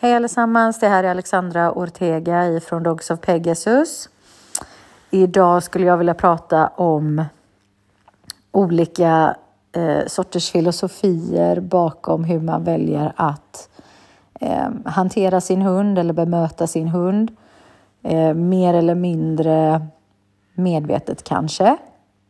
Hej allesammans, det här är Alexandra Ortega ifrån Dogs of Pegasus. Idag skulle jag vilja prata om olika sorters filosofier bakom hur man väljer att hantera sin hund eller bemöta sin hund. Mer eller mindre medvetet kanske.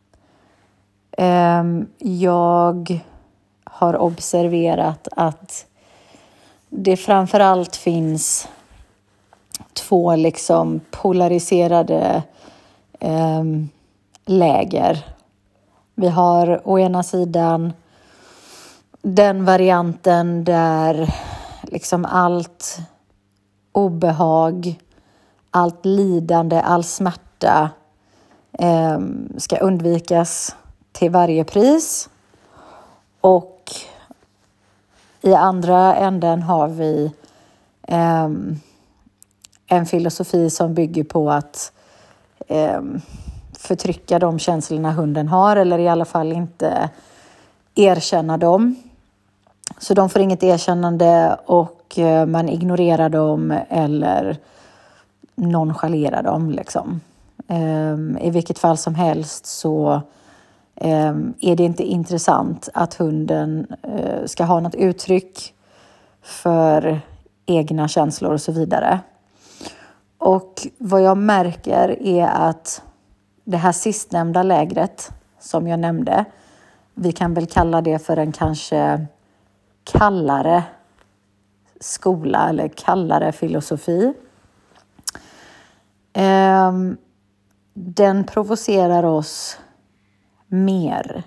Jag har observerat att det framförallt finns två liksom polariserade läger. Vi har å ena sidan den varianten där liksom allt obehag, allt lidande, all smärta ska undvikas till varje pris. Och i andra änden har vi en filosofi som bygger på att förtrycka de känslorna hunden har, eller i alla fall inte erkänna dem. Så de får inget erkännande och man ignorerar dem eller nonchalerar dem liksom. I vilket fall som helst så är det inte intressant att hunden ska ha något uttryck för egna känslor och så vidare. Och vad jag märker är att det här sistnämnda lägret som jag nämnde, vi kan väl kalla det för en kanske kallare skola eller kallare filosofi. Den provocerar oss mer.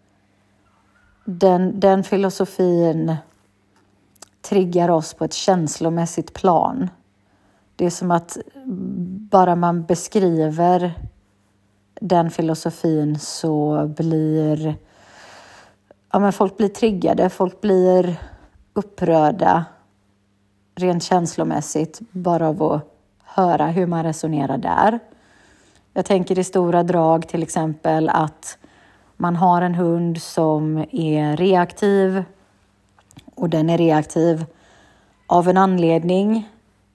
Den filosofin triggar oss på ett känslomässigt plan. Det är som att bara man beskriver den filosofin så blir folk blir triggade, folk blir upprörda rent känslomässigt bara av att höra hur man resonerar där. Jag tänker i stora drag till exempel att man har en hund som är reaktiv och den är reaktiv av en anledning.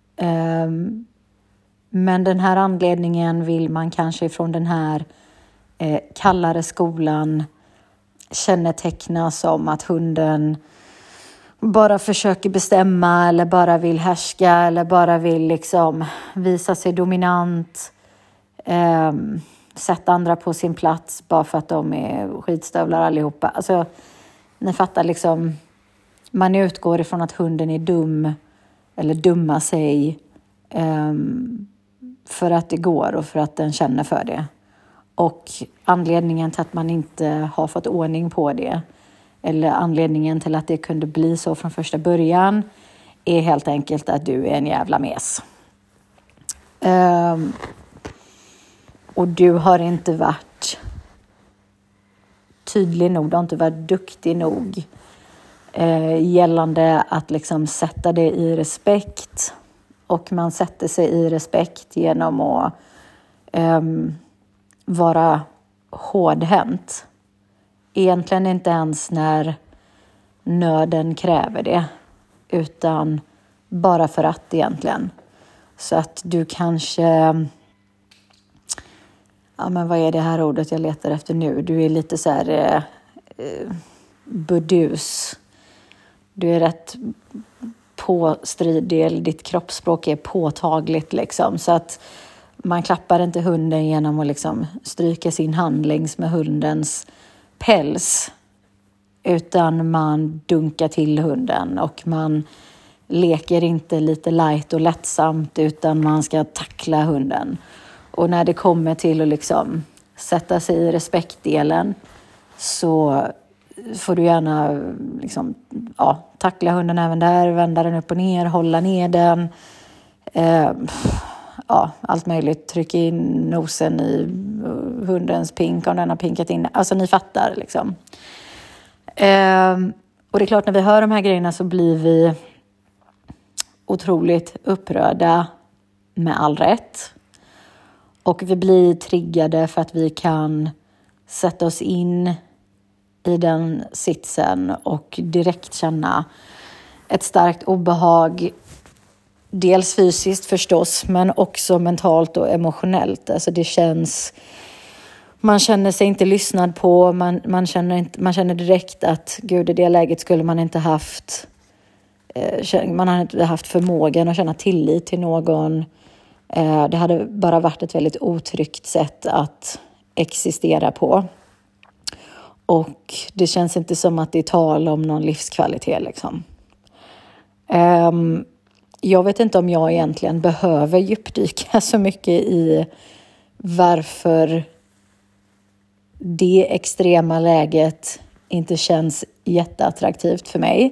Men den här anledningen vill man kanske ifrån den här kallare skolan känneteckna som att hunden bara försöker bestämma eller bara vill härska eller bara vill liksom visa sig dominant. Sätta andra på sin plats bara för att de är skitstövlar allihopa. Alltså, ni fattar liksom, man utgår ifrån att hunden är dum eller dumma sig för att det går och för att den känner för det. Och anledningen till att man inte har fått ordning på det, eller anledningen till att det kunde bli så från första början, är helt enkelt att du är en jävla mes. Och du har inte varit tydlig nog, du har inte varit duktig nog gällande att liksom sätta det i respekt. Och man sätter sig i respekt genom att vara hårdhänt. Egentligen inte ens när nöden kräver det, utan bara för att egentligen. Så att du kanske, vad är det här ordet jag letar efter nu? Du är lite så här burdus. Du är rätt påstridig, ditt kroppsspråk är påtagligt liksom. Så att man klappar inte hunden genom att liksom stryka sin hand längs med hundens päls. Utan man dunkar till hunden och man leker inte lite light och lättsamt, utan man ska tackla hunden. Och när det kommer till att liksom sätta sig i respektdelen så får du gärna liksom, tackla hunden även där, vända den upp och ner, hålla ner den. Allt möjligt. Trycka in nosen i hundens pink om den har pinkat in. Alltså ni fattar liksom. Och det är klart, när vi hör de här grejerna så blir vi otroligt upprörda med all rätt. Och vi blir triggade för att vi kan sätta oss in i den sitsen och direkt känna ett starkt obehag dels fysiskt förstås, men också mentalt och emotionellt. Alltså det känns, man känner sig inte lyssnad på, man känner direkt att gud, i det läget skulle man inte haft förmågan att känna tillit till någon. Det hade bara varit ett väldigt otryggt sätt att existera på. Och det känns inte som att det är tal om någon livskvalitet liksom. Jag vet inte om jag egentligen behöver djupdyka så mycket i varför det extrema läget inte känns jätteattraktivt för mig.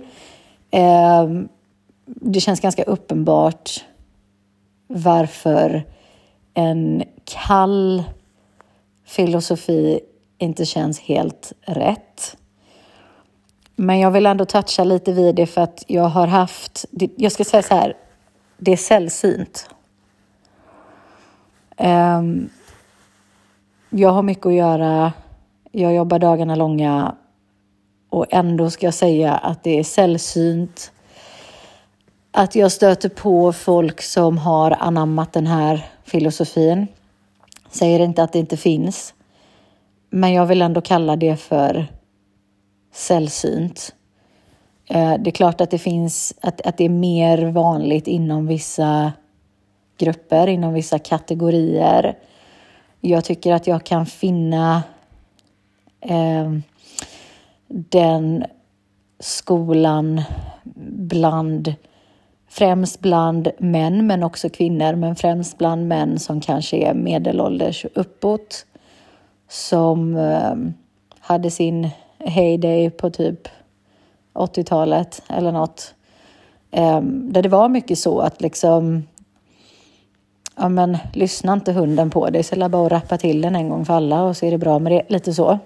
Det känns ganska uppenbart varför en kall filosofi inte känns helt rätt. Men jag vill ändå toucha lite vid det för att jag har haft, jag ska säga så här, det är sällsynt. Jag har mycket att göra, jag jobbar dagarna långa och ändå ska jag säga att det är sällsynt att jag stöter på folk som har anammat den här filosofin. Säger inte att det inte finns, men jag vill ändå kalla det för sällsynt. Det är klart att det finns, att det är mer vanligt inom vissa grupper, inom vissa kategorier. Jag tycker att jag kan finna den skolan främst bland män, men också kvinnor, men främst bland män som kanske är medelålders uppåt, som hade sin heyday på typ 80-talet eller något, där det var mycket så att liksom, ja men lyssna inte hunden på dig, så är det bara att rappa till den en gång för alla och så är det bra med det, lite så.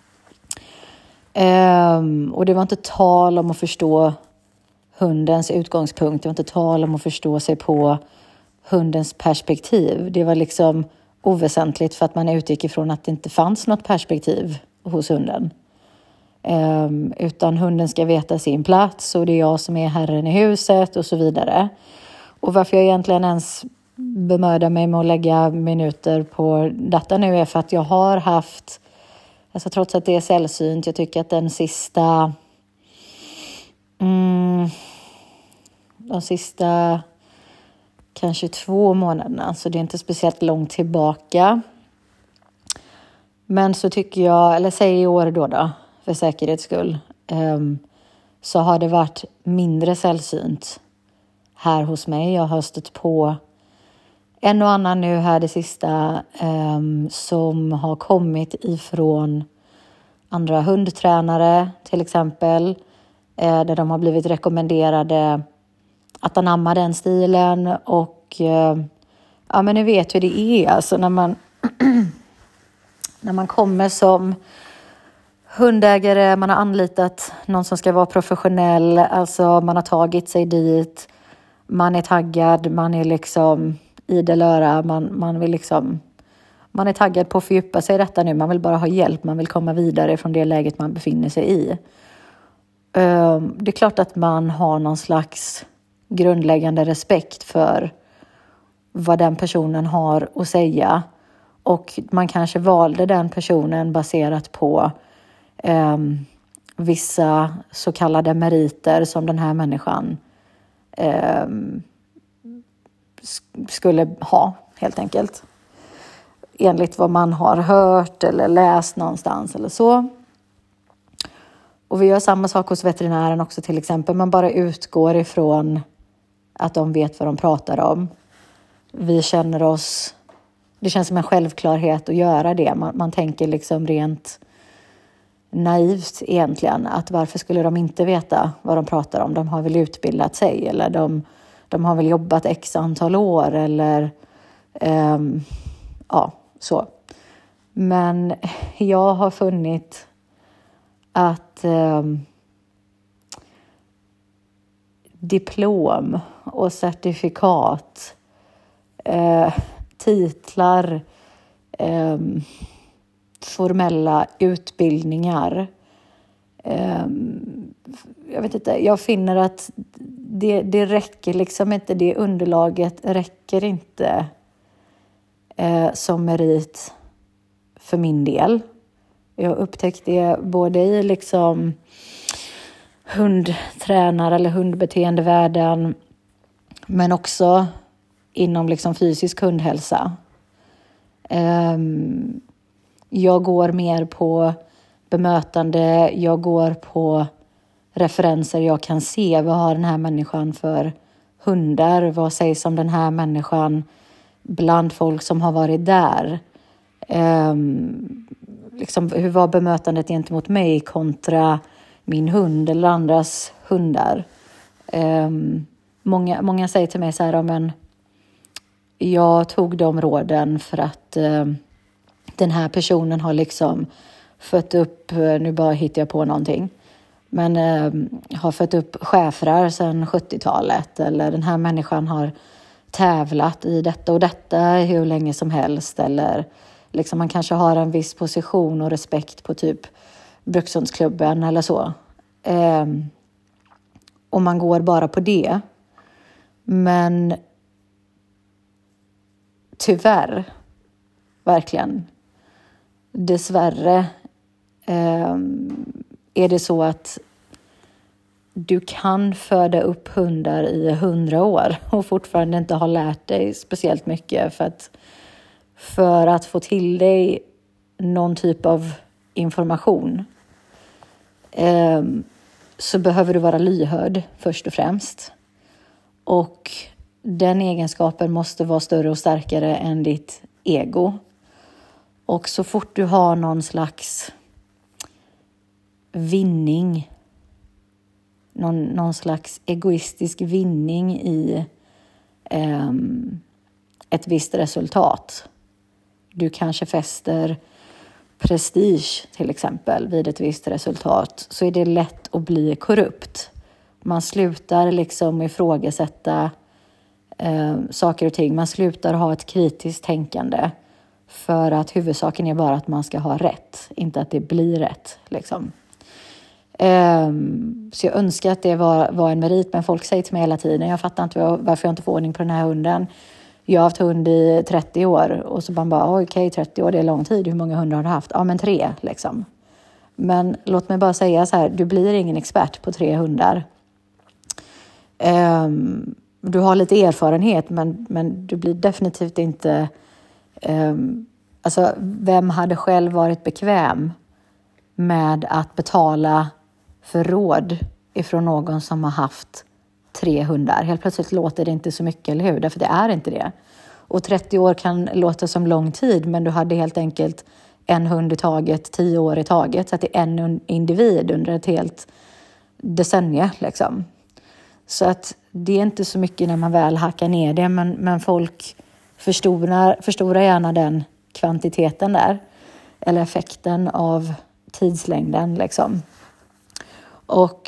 Och det var inte tal om att förstå hundens utgångspunkt, det var inte tal om att förstå sig på hundens perspektiv. Det var liksom oväsentligt för att man utgick ifrån att det inte fanns något perspektiv hos hunden. Utan hunden ska veta sin plats och det är jag som är herren i huset och så vidare. Och varför jag egentligen ens bemödar mig med att lägga minuter på detta nu är för att jag har haft, alltså trots att det är sällsynt, jag tycker att de sista kanske 2 månaderna, så det är inte speciellt långt tillbaka. Men så tycker jag, eller säg i år då för säkerhets skull, så har det varit mindre sällsynt här hos mig. Jag har stött på en och annan nu här det sista som har kommit ifrån andra hundtränare till exempel, där de har blivit rekommenderade att anamma den stilen. Och ja, men ni vet hur det är, alltså när man kommer som hundägare, man har anlitat någon som ska vara professionell, alltså man har tagit sig dit, man är taggad, man är liksom idel öra, man vill liksom, man är taggad på att fördjupa sig i detta nu, man vill bara ha hjälp, man vill komma vidare från det läget man befinner sig i. Det är klart att man har någon slags grundläggande respekt för vad den personen har att säga, och man kanske valde den personen baserat på vissa så kallade meriter som den här människan skulle ha, helt enkelt. Enligt vad man har hört eller läst någonstans eller så. Och vi gör samma sak hos veterinären också till exempel. Man bara utgår ifrån att de vet vad de pratar om. Vi känner oss, det känns som en självklarhet att göra det. Man tänker liksom rent naivt egentligen, att varför skulle de inte veta vad de pratar om? De har väl utbildat sig, eller de har väl jobbat x antal år, eller ja, så. Men jag har funnit att diplom och certifikat, titlar, formella utbildningar, jag vet inte, jag finner att det räcker liksom inte, det underlaget räcker inte som merit för min del. Jag upptäckte det både i liksom hundtränare eller hundbeteendevärlden, men också inom liksom fysisk hundhälsa. Jag går mer på bemötande, jag går på referenser jag kan se. Vad har den här människan för hundar? Vad sägs om den här människan bland folk som har varit där? Liksom, hur var bemötandet gentemot mig kontra min hund eller andras hundar? Många säger till mig så här, men jag tog de råden för att den här personen har liksom fött upp, nu bara hittar jag på någonting, men har fött upp schäfrar sedan 70-talet, eller den här människan har tävlat i detta och detta hur länge som helst, eller liksom man kanske har en viss position och respekt på typ brukshundsklubben eller så. Och man går bara på det. Men tyvärr, verkligen, dessvärre är det så att du kan föda upp hundar i 100 år och fortfarande inte ha lärt dig speciellt mycket, för att få till dig någon typ av information så behöver du vara lyhörd först och främst. Och den egenskapen måste vara större och starkare än ditt ego. Och så fort du har någon slags vinning, någon slags egoistisk vinning i ett visst resultat. Du kanske fäster prestige till exempel vid ett visst resultat, så är det lätt att bli korrupt. Man slutar liksom ifrågasätta saker och ting. Man slutar ha ett kritiskt tänkande, för att huvudsaken är bara att man ska ha rätt, inte att det blir rätt liksom. Så jag önskar att det var en merit, men folk säger till mig hela tiden, jag fattar inte varför jag inte får ordning på den här hunden. Jag har haft hund i 30 år, och så bara okej, 30 år det är lång tid, hur många hundar har du haft? Ja, men 3 liksom. Men låt mig bara säga så här, du blir ingen expert på 3 hundar. Du har lite erfarenhet, men du blir definitivt inte alltså, vem hade själv varit bekväm med att betala för råd ifrån någon som har haft 3 hundar? Helt plötsligt låter det inte så mycket, eller hur? Därför det är inte det. Och 30 år kan låta som lång tid, men du hade helt enkelt en hund i taget, 10 år i taget. Så att det är en individ under ett helt decennium liksom. Så att det är inte så mycket när man väl hackar ner det, men folk förstorar gärna den kvantiteten där, eller effekten av tidslängden liksom. Och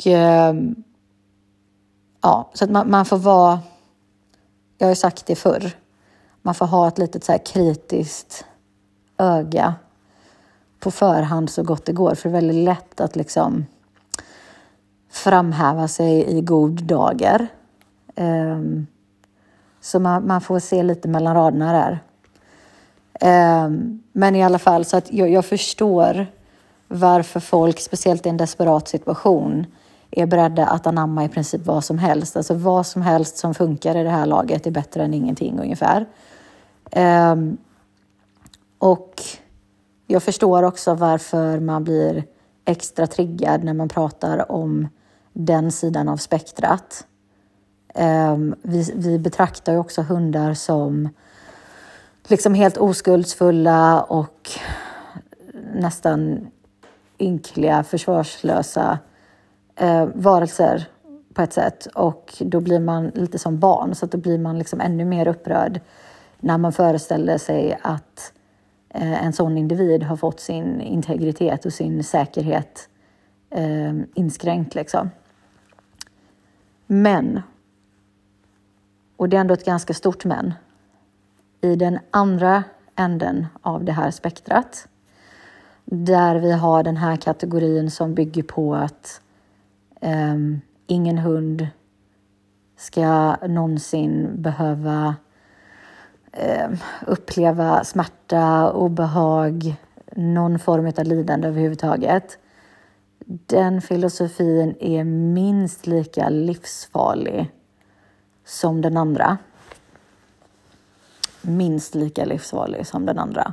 ja, så att man får vara, jag har ju sagt det förr, man får ha ett litet så här kritiskt öga på förhand så gott det går, för det är väldigt lätt att liksom framhäva sig i god dager. Så man får se lite mellan raderna där. Men i alla fall, så att jag förstår varför folk, speciellt i en desperat situation, är beredda att anamma i princip vad som helst. Alltså vad som helst som funkar i det här laget är bättre än ingenting ungefär. Och jag förstår också varför man blir extra triggad när man pratar om den sidan av spektrat. Vi betraktar ju också hundar som liksom helt oskuldsfulla och nästan ynkliga, försvarslösa varelser på ett sätt. Och då blir man lite som barn, så att då blir man liksom ännu mer upprörd när man föreställer sig att en sån individ har fått sin integritet och sin säkerhet inskränkt liksom. Men, och det är ändå ett ganska stort men, i den andra änden av det här spektrat, där vi har den här kategorin som bygger på att ingen hund ska någonsin behöva uppleva smärta, obehag, någon form av lidande överhuvudtaget. Den filosofin är minst lika livsfarlig som den andra. Minst lika livsfarlig som den andra.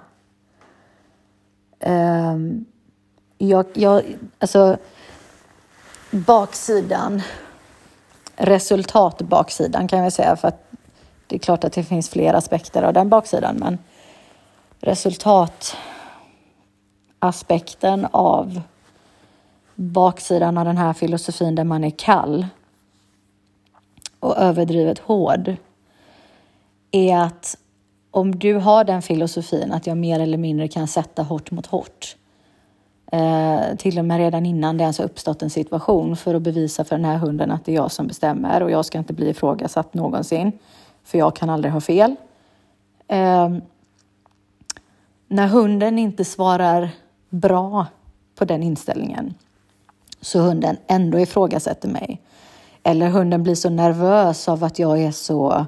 Alltså baksidan, resultatbaksidan kan jag säga, för att det är klart att det finns fler aspekter av den baksidan, men resultataspekten av baksidan av den här filosofin där man är kall och överdrivet hård är att om du har den filosofin att jag mer eller mindre kan sätta hårt mot hårt, till och med redan innan det ens har uppstått en situation, för att bevisa för den här hunden att det är jag som bestämmer och jag ska inte bli ifrågasatt någonsin, för jag kan aldrig ha fel. När hunden inte svarar bra på den inställningen, så hunden ändå ifrågasätter mig, eller hunden blir så nervös av att jag är så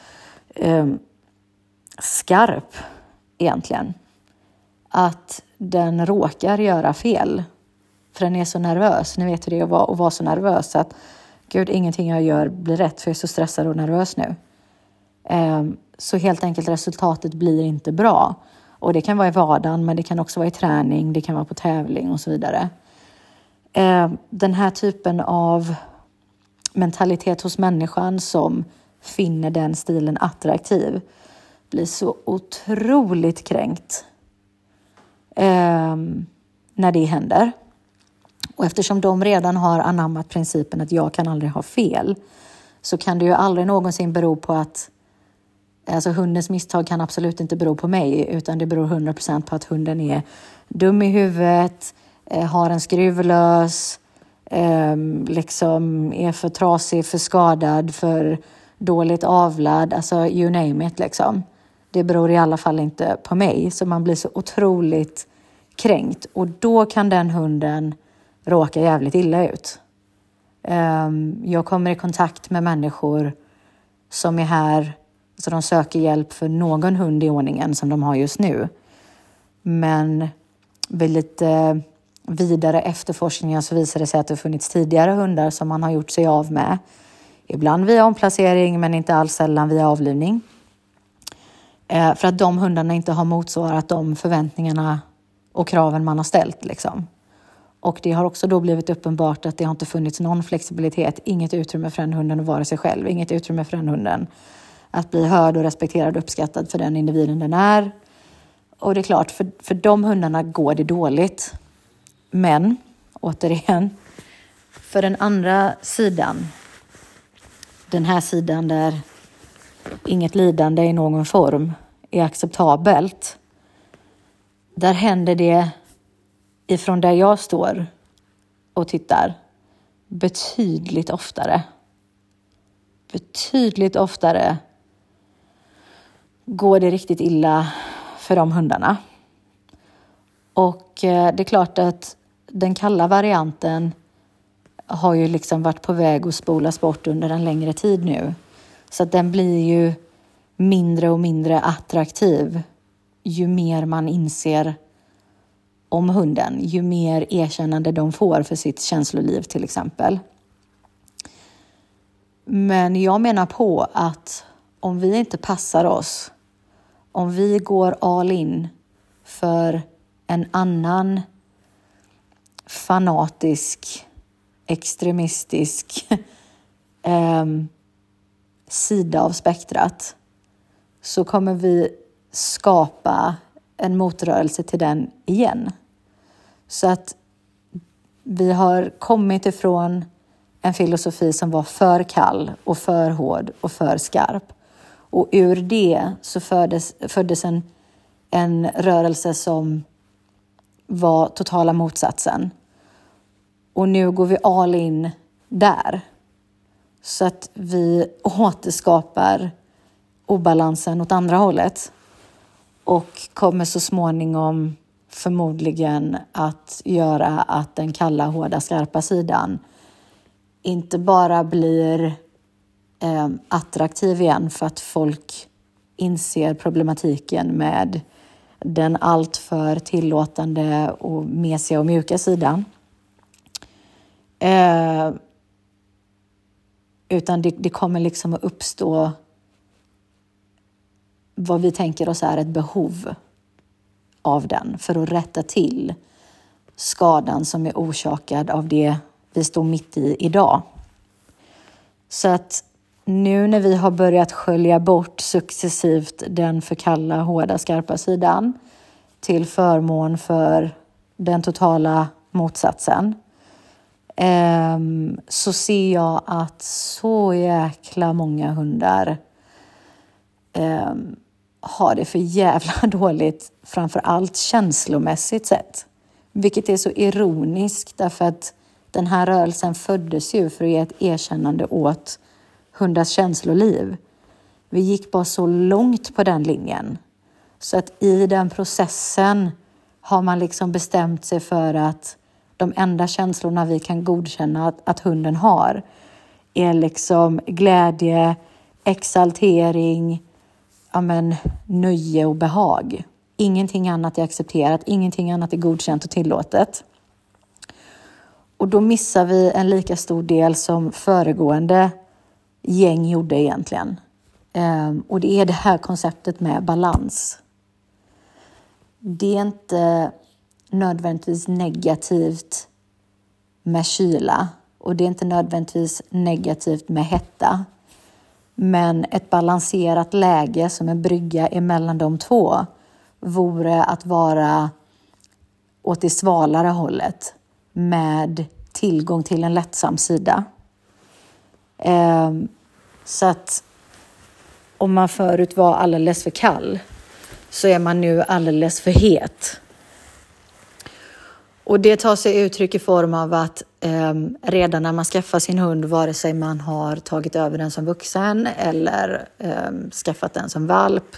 skarp egentligen, att den råkar göra fel för den är så nervös. Ni vet hur det är att vara så nervös att gud, ingenting jag gör blir rätt för jag är så stressad och nervös nu. Så helt enkelt resultatet blir inte bra. Och det kan vara i vardagen, men det kan också vara i träning, det kan vara på tävling och så vidare. Den här typen av mentalitet hos människan som finner den stilen attraktiv blir så otroligt kränkt när det händer. Och eftersom de redan har anammat principen att jag kan aldrig ha fel, så kan det ju aldrig någonsin bero på att, alltså hundens misstag kan absolut inte bero på mig, utan det beror 100% på att hunden är dum i huvudet, har en skruvlös, liksom är för trasig, för skadad, för dåligt avlad, alltså you name it liksom. Det beror i alla fall inte på mig, så man blir så otroligt kränkt, och då kan den hunden råka jävligt illa ut. Jag kommer i kontakt med människor som är här, så de söker hjälp för någon hund i ordningen som de har just nu. Men vid lite vidare efterforskningar så visar det sig att det funnits tidigare hundar som man har gjort sig av med. Ibland via omplacering, men inte alls sällan via avlivning. För att de hundarna inte har motsvarat de förväntningarna och kraven man har ställt liksom. Och det har också då blivit uppenbart att det har inte funnits någon flexibilitet, inget utrymme för den hunden att vara sig själv, inget utrymme för den hunden att bli hörd och respekterad och uppskattad för den individen den är. Och det är klart, för de hundarna går det dåligt. Men, återigen, för den andra sidan, den här sidan där inget lidande i någon form är acceptabelt, där händer det ifrån där jag står och tittar betydligt oftare. Betydligt oftare går det riktigt illa för de hundarna. Och det är klart att den kalla varianten har ju liksom varit på väg att spolas bort under en längre tid nu. Så att den blir ju mindre och mindre attraktiv ju mer man inser om hunden, ju mer erkännande de får för sitt känsloliv till exempel. Men jag menar på att om vi inte passar oss, om vi går all in för en annan fanatisk, extremistisk sida av spektrat, så kommer vi skapa en motrörelse till den igen. Så att vi har kommit ifrån en filosofi som var för kall och för hård och för skarp. Och ur det så föddes en rörelse som var totala motsatsen. Och nu går vi all in där. Så att vi återskapar obalansen åt andra hållet. Och kommer så småningom förmodligen att göra att den kalla, hårda, skarpa sidan inte bara blir attraktiv igen för att folk inser problematiken med den alltför tillåtande och mesiga och mjuka sidan. Utan det kommer liksom att uppstå vad vi tänker oss är ett behov av den för att rätta till skadan som är orsakad av det vi står mitt i idag. Så att nu när vi har börjat skölja bort successivt den för kalla, hårda, skarpa sidan till förmån för den totala motsatsen, så ser jag att så jäkla många hundar har det för jävla dåligt, framför allt känslomässigt sett. Vilket är så ironiskt därför att den här rörelsen föddes ju för att ge ett erkännande åt hundars känsloliv. Vi gick bara så långt på den linjen. Så att i den processen har man liksom bestämt sig för att de enda känslorna vi kan godkänna att hunden har är liksom glädje, exaltering, nöje och behag. Ingenting annat är accepterat, ingenting annat är godkänt och tillåtet. Och då missar vi en lika stor del som föregående gäng gjorde egentligen. Och det är det här konceptet med balans. Det är inte nödvändigtvis negativt med kyla. Och det är inte nödvändigtvis negativt med hetta. Men ett balanserat läge som en brygga emellan de två vore att vara åt det svalare hållet med tillgång till en lättsam sida. Så att om man förut var alldeles för kall så är man nu alldeles för het. Och det tar sig uttryck i form av att redan när man skaffar sin hund, vare sig man har tagit över den som vuxen eller skaffat den som valp,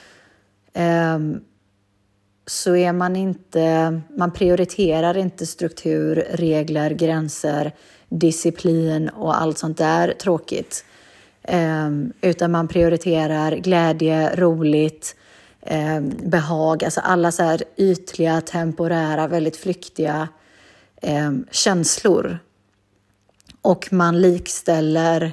så är man prioriterar inte struktur, regler, gränser, disciplin och allt sånt där tråkigt. Utan man prioriterar glädje, roligt, behag, alltså alla så här ytliga, temporära, väldigt flyktiga känslor. Och man likställer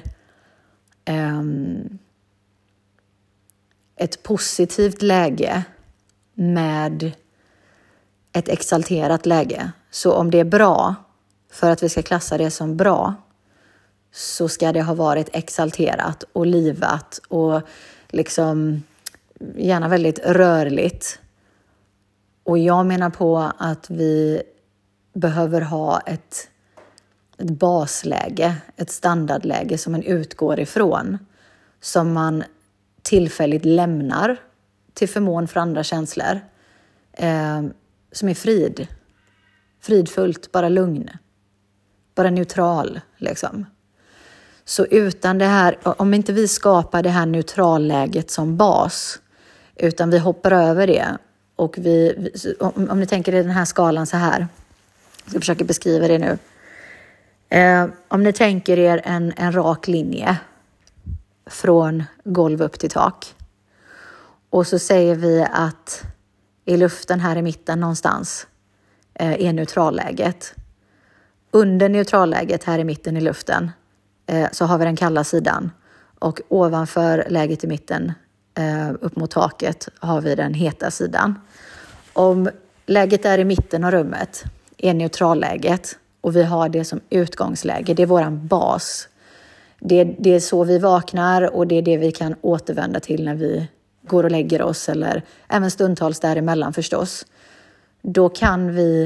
ett positivt läge med ett exalterat läge. Så om det är bra, för att vi ska klassa det som bra, så ska det ha varit exalterat och livat och liksom gärna väldigt rörligt. Och jag menar på att vi behöver ha ett basläge, ett standardläge som man utgår ifrån, som man tillfälligt lämnar till förmån för andra känslor, som är fridfullt, bara lugn, bara neutral liksom. Så utan det här, om inte vi skapar det här neutralläget som bas, utan vi hoppar över det, och om ni tänker er den här skalan så här, jag ska försöka beskriva det nu. Om ni tänker er en rak linje från golv upp till tak, och så säger vi att i luften här i mitten någonstans är neutralläget. Under neutralläget här i mitten i luften så har vi den kalla sidan, och ovanför läget i mitten upp mot taket har vi den heta sidan. Om läget är i mitten av rummet är neutralläget och vi har det som utgångsläge, det är våran bas. Det är så vi vaknar, och det är det vi kan återvända till när vi går och lägger oss, eller även stundtals däremellan förstås. Då kan vi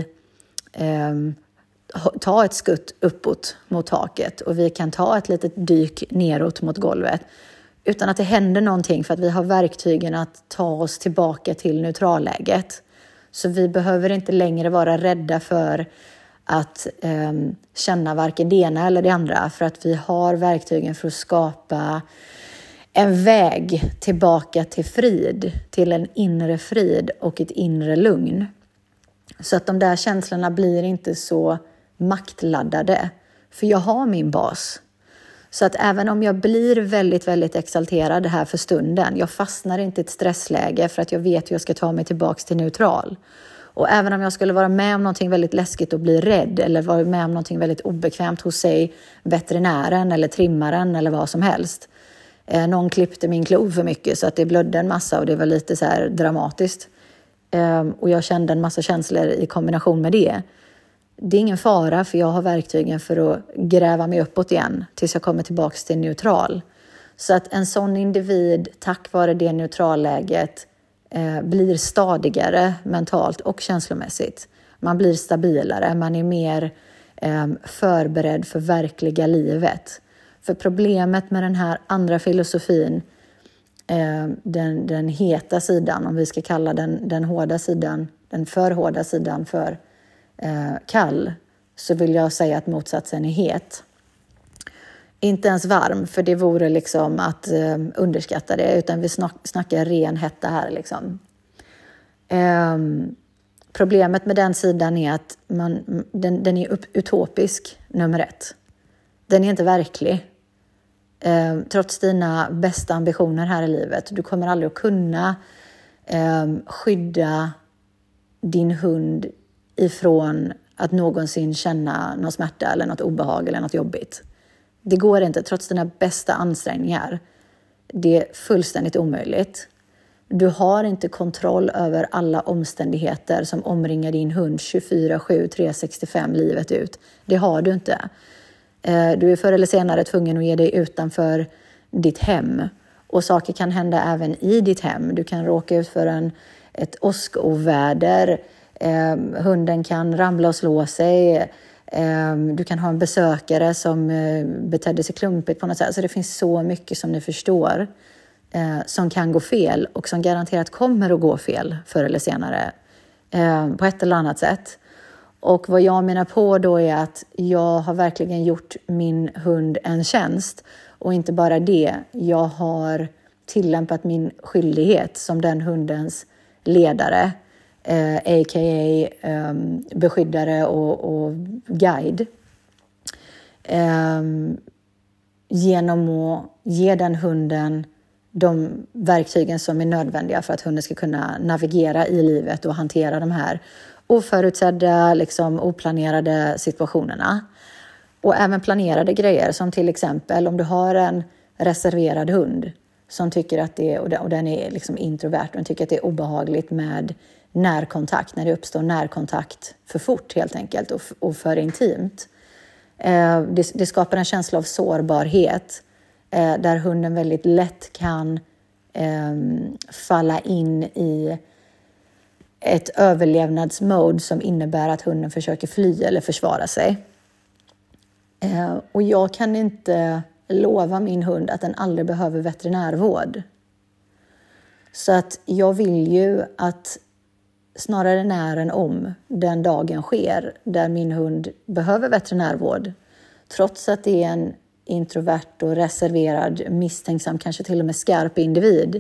ta ett skutt uppåt mot taket, och vi kan ta ett litet dyk neråt mot golvet utan att det händer någonting, för att vi har verktygen att ta oss tillbaka till neutralläget. Så vi behöver inte längre vara rädda för att känna varken det ena eller det andra, för att vi har verktygen för att skapa en väg tillbaka till frid, till en inre frid och ett inre lugn. Så att de där känslorna blir inte så maktladdade, för jag har min bas. Så att även om jag blir väldigt, väldigt exalterad här för stunden, jag fastnar inte i ett stressläge för att jag vet hur jag ska ta mig tillbaka till neutral. Och även om jag skulle vara med om någonting väldigt läskigt och bli rädd, eller vara med om någonting väldigt obekvämt hos sig veterinären eller trimmaren eller vad som helst. Någon klippte min klo för mycket så att det blödde en massa och det var lite så här dramatiskt. Och jag kände en massa känslor i kombination med det. Det är ingen fara, för jag har verktygen för att gräva mig uppåt igen tills jag kommer tillbaka till neutral. Så att en sån individ, tack vare det neutralläget, blir stadigare mentalt och känslomässigt. Man blir stabilare, man är mer förberedd för verkliga livet. För problemet med den här andra filosofin, den heta sidan, om vi ska kalla den hårda sidan, den för hårda sidan för kall, så vill jag säga att motsatsen är het. Inte ens varm, för det vore liksom att underskatta det, utan vi snackar ren hetta här liksom. Problemet med den sidan är att den är utopisk, nummer 1. Den är inte verklig. Trots dina bästa ambitioner här i livet. Du kommer aldrig att kunna skydda din hund ifrån att någonsin känna någon smärta eller något obehag eller något jobbigt. Det går inte, trots dina bästa ansträngningar. Det är fullständigt omöjligt. Du har inte kontroll över alla omständigheter som omringar din hund 24/7, 365 livet ut. Det har du inte. Du är förr eller senare tvungen att ge dig utanför ditt hem. Och saker kan hända även i ditt hem. Du kan råka ut för ett åskoväder. Hunden kan ramla och slå sig. Du kan ha en besökare som betedde sig klumpigt på något sätt. Så det finns så mycket som ni förstår som kan gå fel. Och som garanterat kommer att gå fel förr eller senare. På ett eller annat sätt. Och vad jag menar på då är att jag har verkligen gjort min hund en tjänst. Och inte bara det, jag har tillämpat min skyldighet som den hundens ledare, a.k.a. beskyddare och guide. Genom att ge den hunden de verktygen som är nödvändiga för att hunden ska kunna navigera i livet och hantera de här oförutsedda, liksom oplanerade situationerna. Och även planerade grejer, som till exempel om du har en reserverad hund som tycker att och den är liksom introvert och tycker att det är obehagligt med närkontakt, när det uppstår närkontakt för fort helt enkelt och för intimt. Det skapar en känsla av sårbarhet där hunden väldigt lätt kan falla in i ett överlevnadsmode som innebär att hunden försöker fly eller försvara sig. Och jag kan inte lova min hund att den aldrig behöver veterinärvård. Så att jag vill ju att snarare när än om den dagen sker där min hund behöver veterinärvård, trots att det är en introvert och reserverad, misstänksam, kanske till och med skarp individ,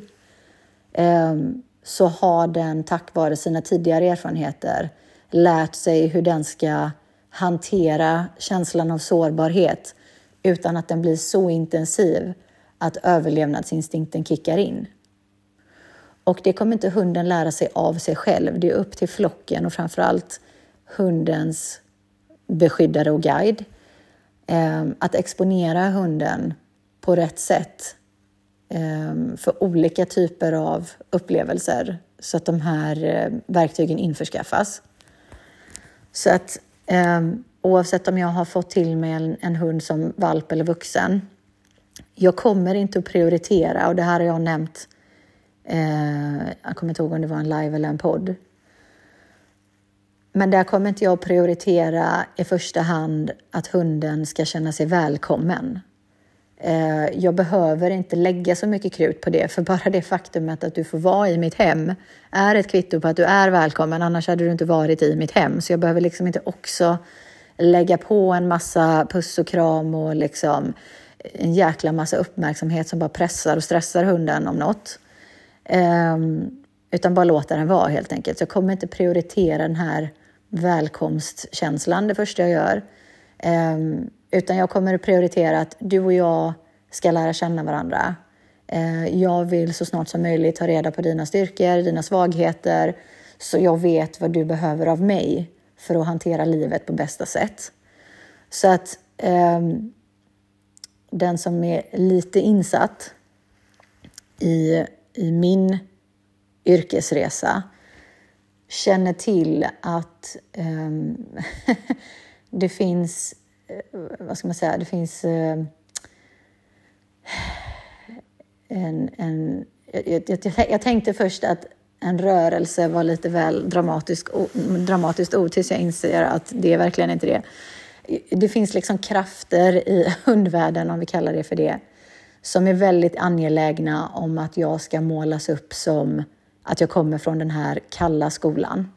så har den tack vare sina tidigare erfarenheter lärt sig hur den ska hantera känslan av sårbarhet utan att den blir så intensiv att överlevnadsinstinkten kickar in. Och det kommer inte hunden lära sig av sig själv. Det är upp till flocken och framförallt hundens beskyddare och guide att exponera hunden på rätt sätt för olika typer av upplevelser så att de här verktygen införskaffas. Så att oavsett om jag har fått till mig en hund som valp eller vuxen, jag kommer inte att prioritera, och det här har jag nämnt, jag kommer inte ihåg om det var en live eller en podd, men där kommer inte jag att prioritera i första hand att hunden ska känna sig välkommen. Jag behöver inte lägga så mycket krut på det, för bara det faktumet att du får vara i mitt hem är ett kvitto på att du är välkommen, annars hade du inte varit i mitt hem. Så jag behöver liksom inte också lägga på en massa puss och kram och liksom en jäkla massa uppmärksamhet som bara pressar och stressar hunden om något. Utan bara låta den vara helt enkelt. Så jag kommer inte prioritera den här välkomstkänslan det första jag gör. Utan jag kommer att prioritera att du och jag ska lära känna varandra. Jag vill så snart som möjligt ta reda på dina styrkor, dina svagheter. Så jag vet vad du behöver av mig för att hantera livet på bästa sätt. Så att den som är lite insatt i min yrkesresa känner till att det finns, vad ska man säga, det finns jag tänkte först att en rörelse var lite väl dramatiskt ord tills jag inser att det är verkligen inte det. Det finns liksom krafter i hundvärlden, om vi kallar det för det, som är väldigt angelägna om att jag ska målas upp som att jag kommer från den här kalla skolan.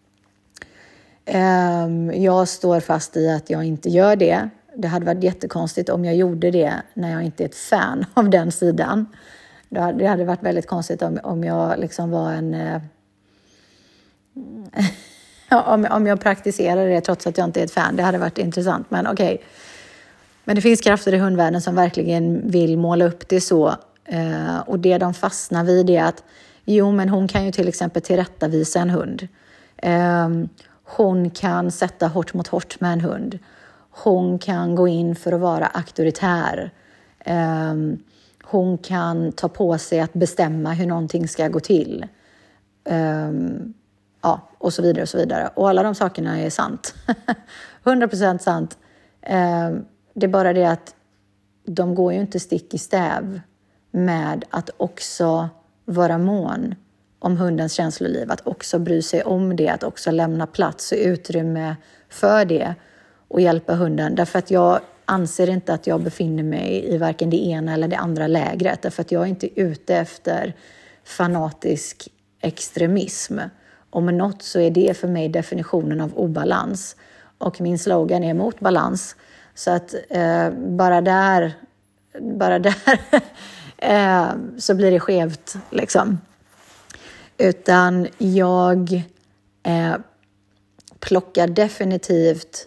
Jag står fast i att jag inte gör det. Det hade varit jättekonstigt om jag gjorde det när jag inte är ett fan av den sidan. Det hade varit väldigt konstigt om jag liksom var om jag praktiserade det trots att jag inte är ett fan. Det hade varit intressant, men okej. Men det finns krafter i hundvärlden som verkligen vill måla upp det så. Och det de fastnar vid är att men hon kan ju till exempel tillrättavisa en hund. Hon kan sätta hårt mot hårt med en hund. Hon kan gå in för att vara auktoritär. Hon kan ta på sig att bestämma hur någonting ska gå till. Och så vidare och så vidare. Och alla de sakerna är sant. 100% sant. Det är bara det att de går ju inte stick i stäv med att också vara mån om hundens känsloliv. Att också bry sig om det. Att också lämna plats och utrymme för det. Och hjälpa hunden. Därför att jag anser inte att jag befinner mig i varken det ena eller det andra lägret. Därför att jag är inte ute efter fanatisk extremism. Och med något så är det för mig definitionen av obalans. Och min slogan är mot balans. Så att bara där så blir det skevt liksom. Utan jag plockar definitivt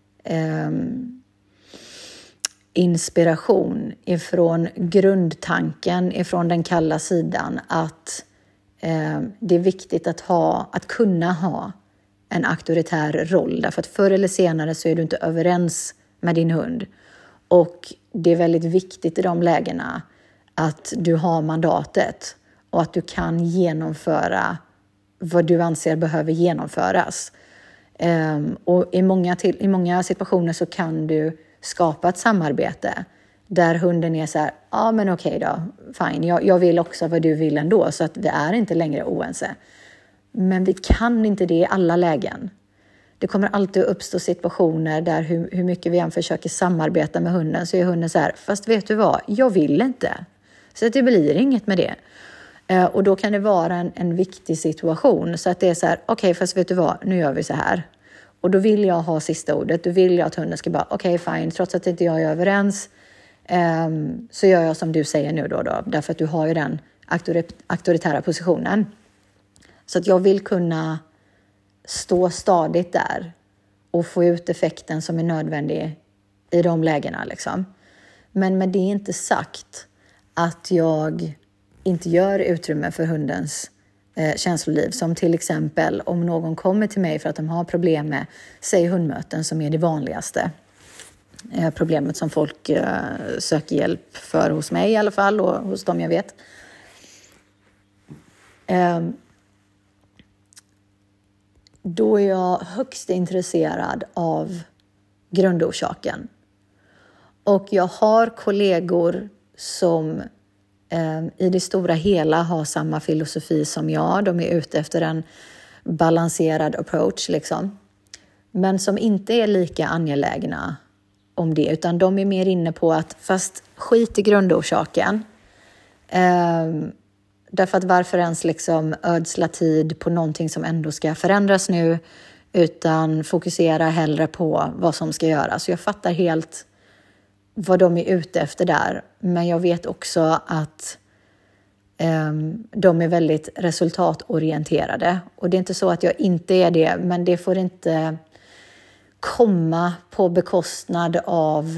inspiration ifrån grundtanken ifrån den kalla sidan att det är viktigt att kunna ha en auktoritär roll. Därför att förr eller senare så är du inte överens med din hund. Och det är väldigt viktigt i de lägena att du har mandatet och att du kan genomföra vad du anser behöver genomföras. Och i många situationer så kan du skapa ett samarbete där hunden är så här, men okej då, fine, jag vill också vad du vill ändå, så att vi är inte längre oense. Men vi kan inte det i alla lägen. Det kommer alltid att uppstå situationer där hur mycket vi än försöker samarbeta med hunden så är hunden så här, fast vet du vad, jag vill inte. Så att det blir inget med det. Och då kan det vara en viktig situation. Så att det är så här, okej, fast vet du vad, nu gör vi så här. Och då vill jag ha sista ordet. Då vill jag att hunden ska bara, okej, fine, trots att inte jag är överens så gör jag som du säger nu då. Därför att du har ju den auktoritära positionen. Så att jag vill kunna stå stadigt där och få ut effekten som är nödvändig i de lägena liksom. Men med det är inte sagt att jag inte gör utrymme för hundens känsloliv. Som till exempel om någon kommer till mig för att de har problem med, säg hundmöten som är det vanligaste. Problemet som folk söker hjälp för hos mig i alla fall och hos dem jag vet. Då är jag högst intresserad av grundorsaken. Och jag har kollegor som i det stora hela har samma filosofi som jag. De är ute efter en balanserad approach liksom. Men som inte är lika angelägna om det. Utan de är mer inne på att fast skit i grundorsaken. Därför att varför ens liksom ödsla tid på någonting som ändå ska förändras nu. Utan fokusera hellre på vad som ska göras. Så jag fattar helt vad de är ute efter där. Men jag vet också att de är väldigt resultatorienterade. Och det är inte så att jag inte är det. Men det får inte komma på bekostnad av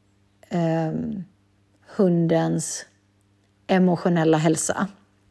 hundens emotionella hälsa.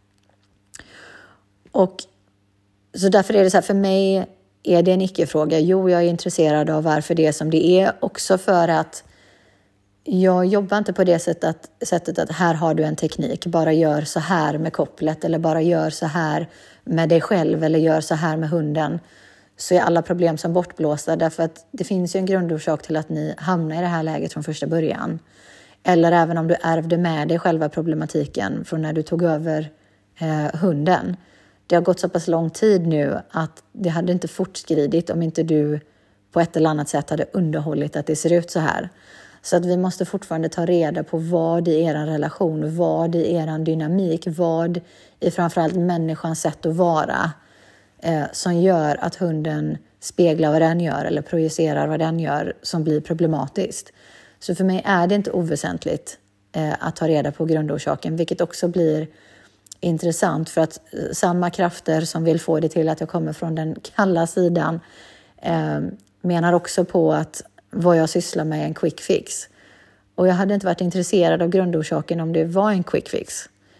Och så därför är det så här, för mig är det en icke-fråga. Jo, jag är intresserad av varför det är som det är. Också för att jag jobbar inte på det sättet att här har du en teknik. Bara gör så här med kopplet. Eller bara gör så här med dig själv. Eller gör så här med hunden. Så är alla problem som bortblåsta. Därför att det finns ju en grundorsak till att ni hamnar i det här läget från första början. Eller även om du ärvde med dig själva problematiken från när du tog över hunden. Det har gått så pass lång tid nu att det hade inte fortskridit om inte du på ett eller annat sätt hade underhållit att det ser ut så här. Så att vi måste fortfarande ta reda på vad i er relation, vad i er dynamik, vad i framförallt människans sätt att vara som gör att hunden speglar vad den gör eller projicerar vad den gör som blir problematiskt. Så för mig är det inte oväsentligt att ta reda på grundorsaken, vilket också blir intressant för att samma krafter som vill få det till att jag kommer från den kalla sidan menar också på att vad jag sysslar med är en quick fix. Och jag hade inte varit intresserad av grundorsaken om det var en quick fix.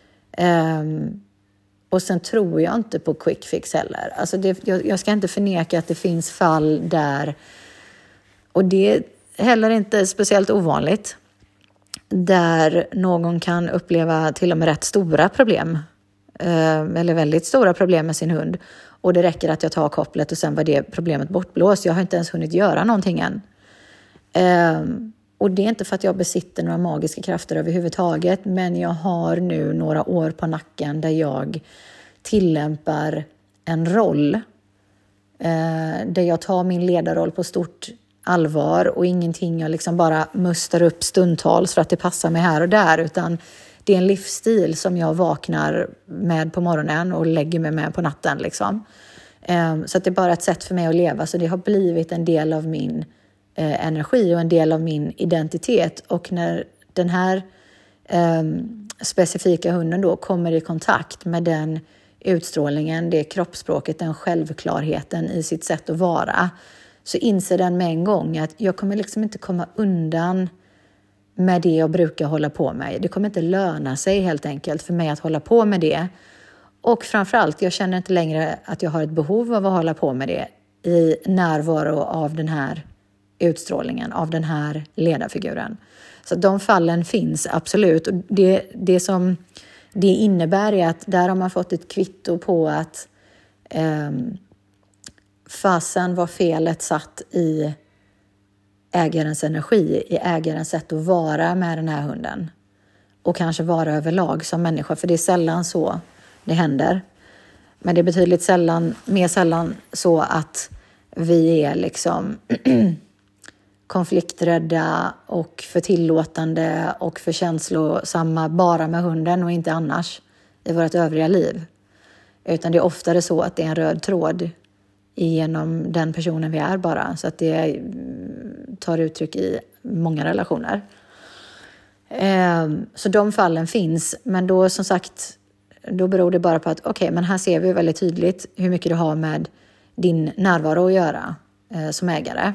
Och sen tror jag inte på quick fix heller. Alltså jag ska inte förneka att det finns fall där, och det är heller inte speciellt ovanligt, där någon kan uppleva till och med rätt stora problem. Eller väldigt stora problem med sin hund. Och det räcker att jag tar kopplet och sen var det problemet bortblåst. Jag har inte ens hunnit göra någonting än. Och det är inte för att jag besitter några magiska krafter överhuvudtaget. Men jag har nu några år på nacken där jag tillämpar en roll. Där jag tar min ledarroll på stort allvar. Och ingenting jag liksom bara mustar upp stundtals för att det passar mig här och där. Utan det är en livsstil som jag vaknar med på morgonen och lägger mig med på natten. Liksom. Så att det är bara ett sätt för mig att leva. Så det har blivit en del av min energi och en del av min identitet. Och när den här specifika hunden då kommer i kontakt med den utstrålningen, det kroppsspråket, den självklarheten i sitt sätt att vara, så inser den med en gång att jag kommer liksom inte komma undan med det jag brukar hålla på med. Det kommer inte löna sig helt enkelt för mig att hålla på med det. Och framförallt, jag känner inte längre att jag har ett behov av att hålla på med det i närvaro av den här utstrålningen, av den här ledarfiguren. Så de fallen finns absolut. Och det som det innebär är att där har man fått ett kvitto på att fasen var felet satt i ägarens energi, i ägarens sätt att vara med den här hunden. Och kanske vara överlag som människa, för det är sällan så det händer. Men det är betydligt mer sällan så att vi är liksom konflikträdda och för tillåtande och för känslosamma bara med hunden och inte annars i vårt övriga liv. Utan det är oftare så att det är en röd tråd genom den personen vi är bara. Så att det tar uttryck i många relationer. Så de fallen finns. Men då som sagt, då beror det bara på att okej, men här ser vi väldigt tydligt hur mycket det har med din närvaro att göra som ägare.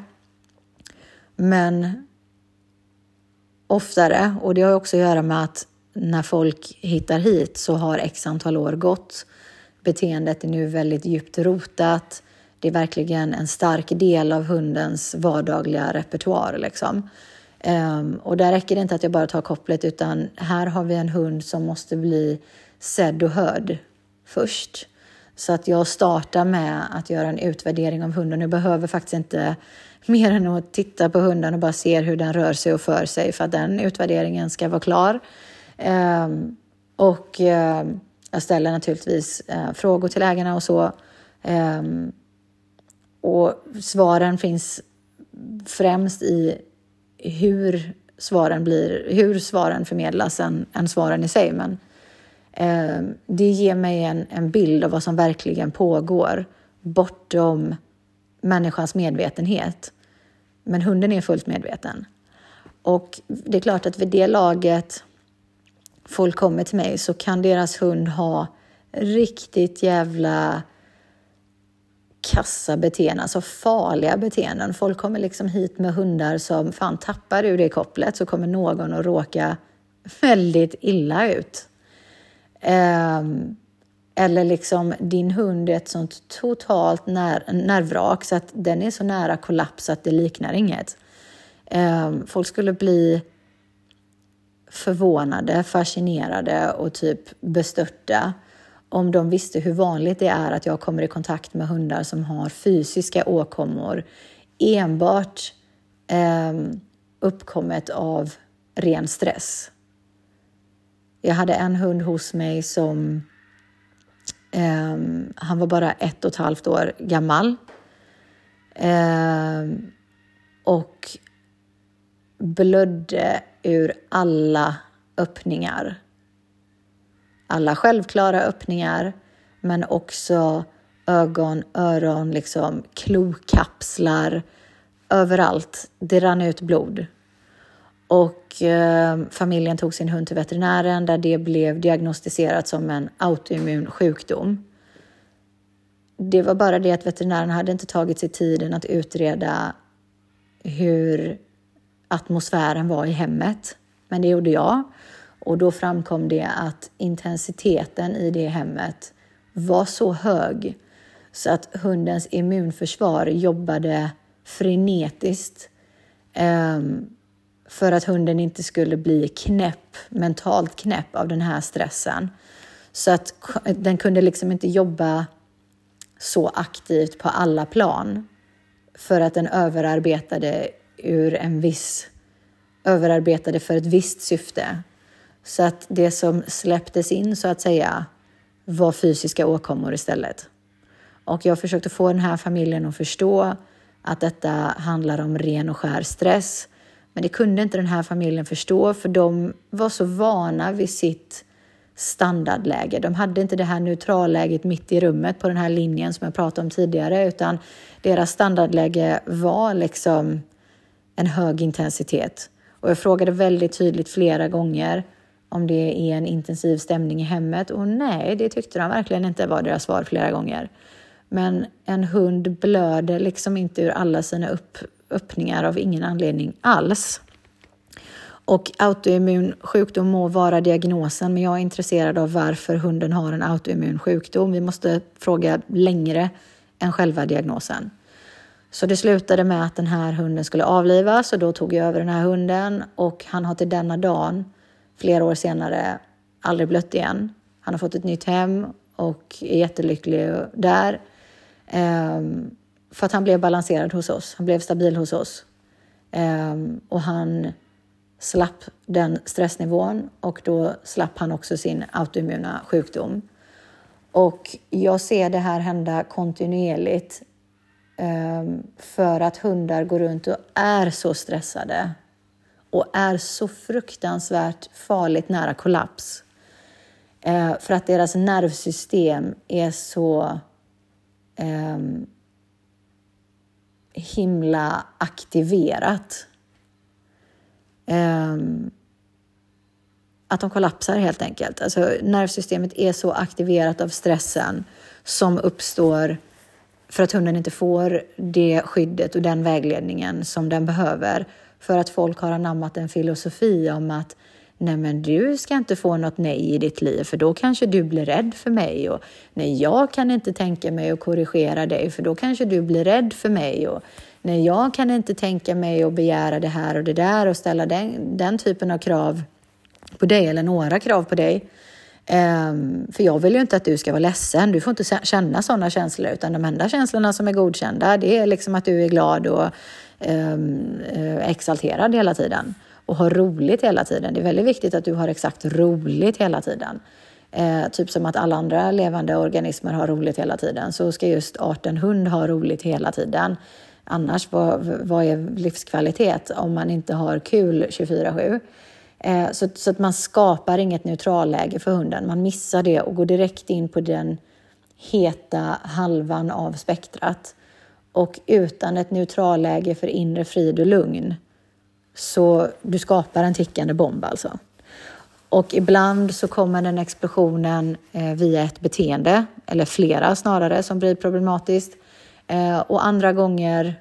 Men oftare, och det har också att göra med att när folk hittar hit så har x antal år gått. Beteendet är nu väldigt djupt rotat. Det är verkligen en stark del av hundens vardagliga repertoar. Liksom. Och där räcker det inte att jag bara tar kopplet, utan här har vi en hund som måste bli sedd och hörd först. Så att jag startar med att göra en utvärdering av hunden. Jag behöver faktiskt inte mer än att titta på hunden och bara se hur den rör sig och för sig, för att den utvärderingen ska vara klar. Och jag ställer naturligtvis frågor till ägarna och så. Och svaren finns främst i hur svaren förmedlas än svaren i sig. Men det ger mig en bild av vad som verkligen pågår bortom människans medvetenhet. Men hunden är fullt medveten. Och det är klart att vid det laget folk kommer till mig så kan deras hund ha riktigt jävla kassa beteenden, alltså farliga beteenden. Folk kommer liksom hit med hundar som fan tappar ur det kopplet så kommer någon att råka väldigt illa ut. Eller liksom din hund är ett sånt totalt nervvrak så att den är så nära kollaps att det liknar inget. Folk skulle bli förvånade, fascinerade och typ bestörta om de visste hur vanligt det är att jag kommer i kontakt med hundar som har fysiska åkommor enbart uppkommet av ren stress. Jag hade en hund hos mig som han var bara 1,5 år gammal och blödde ur alla öppningar. Alla självklara öppningar, men också ögon, öron, liksom klokapslar, överallt. Det rann ut blod. Och familjen tog sin hund till veterinären där det blev diagnostiserat som en autoimmun sjukdom. Det var bara det att veterinären hade inte tagit sig tiden att utreda hur atmosfären var i hemmet. Men det gjorde jag. Och då framkom det att intensiteten i det hemmet var så hög så att hundens immunförsvar jobbade frenetiskt för att hunden inte skulle bli mentalt knäpp av den här stressen. Så att den kunde liksom inte jobba så aktivt på alla plan för att den överarbetade för ett visst syfte. Så att det som släpptes in så att säga var fysiska åkommor istället. Och jag försökte få den här familjen att förstå att detta handlar om ren och skär stress. Men det kunde inte den här familjen förstå för de var så vana vid sitt standardläge. De hade inte det här neutralläget mitt i rummet på den här linjen som jag pratade om tidigare, utan deras standardläge var liksom en hög intensitet. Och jag frågade väldigt tydligt flera gånger om det är en intensiv stämning i hemmet. Och nej, det tyckte de verkligen inte, var deras svar flera gånger. Men en hund blöder liksom inte ur alla sina öppningar av ingen anledning alls. Och autoimmun sjukdom må vara diagnosen, men jag är intresserad av varför hunden har en autoimmun sjukdom. Vi måste fråga längre än själva diagnosen. Så det slutade med att den här hunden skulle avlivas och då tog jag över den här hunden och han har till denna dagen, flera år senare, aldrig blött igen. Han har fått ett nytt hem och är jättelycklig där. För att han blev balanserad hos oss. Han blev stabil hos oss. Och han slapp den stressnivån och då slapp han också sin autoimmuna sjukdom. Och jag ser det här hända kontinuerligt för att hundar går runt och är så stressade och är så fruktansvärt farligt nära kollaps. För att deras nervsystem är så himla aktiverat. Att de kollapsar helt enkelt. Alltså nervsystemet är så aktiverat av stressen som uppstår för att hunden inte får det skyddet och den vägledningen som den behöver. För att folk har anammat en filosofi om att nej men du ska inte få något nej i ditt liv för då kanske du blir rädd för mig. Och nej, jag kan inte tänka mig att korrigera dig för då kanske du blir rädd för mig. Och nej, jag kan inte tänka mig att begära det här och det där och ställa den typen av krav på dig eller några krav på dig. För jag vill ju inte att du ska vara ledsen. Du får inte känna sådana känslor, utan de enda känslorna som är godkända, det är liksom att du är glad och exalterad hela tiden och har roligt hela tiden. Det är väldigt viktigt att du har exakt roligt hela tiden. Typ som att alla andra levande organismer har roligt hela tiden, så ska just arten hund ha roligt hela tiden. Annars, vad är livskvalitet om man inte har kul 24/7? Så att man skapar inget neutralläge för hunden. Man missar det och går direkt in på den heta halvan av spektrat. Och utan ett neutralläge för inre frid och lugn, så du skapar en tickande bomb alltså. Och ibland så kommer den explosionen via ett beteende, eller flera snarare, som blir problematiskt. Och andra gånger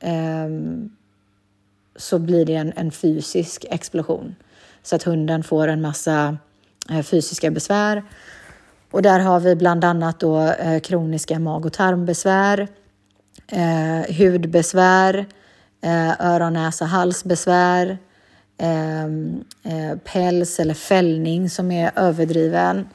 så blir det en fysisk explosion. Så att hunden får en massa fysiska besvär. Och där har vi bland annat då kroniska mag- och tarmbesvär, hudbesvär, öron-, näsa-, halsbesvär, päls eller fällning som är överdriven.